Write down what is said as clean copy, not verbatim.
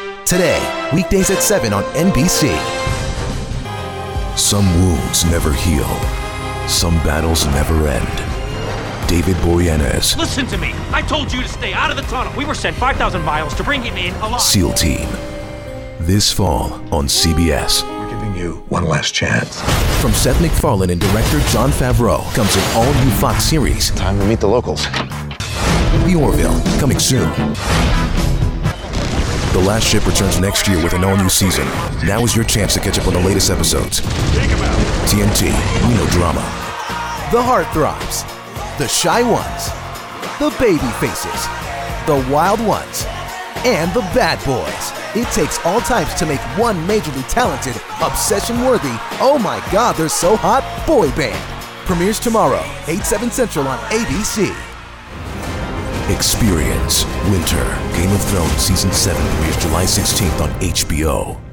Today, weekdays at 7 on NBC. Some wounds never heal. Some battles never end. David Boreanaz. Listen to me. I told you to stay out of the tunnel. We were sent 5,000 miles to bring him in alive. SEAL Team. This fall on CBS. We're giving you one last chance. From Seth MacFarlane and director Jon Favreau comes an all-new Fox series. Time to meet the locals. The Orville, coming soon. The Last Ship returns next year with an all-new season. Now is your chance to catch up on the latest episodes. TNT, we know drama. The Heartthrobs, the Shy Ones, the Baby Faces, the Wild Ones, and the Bad Boys. It takes all types to make one majorly talented, obsession-worthy, oh my god, they're so hot, boy band. Premieres tomorrow, 8/7 Central on ABC. Experience Winter. Game of Thrones Season 7 premieres July 16th on HBO.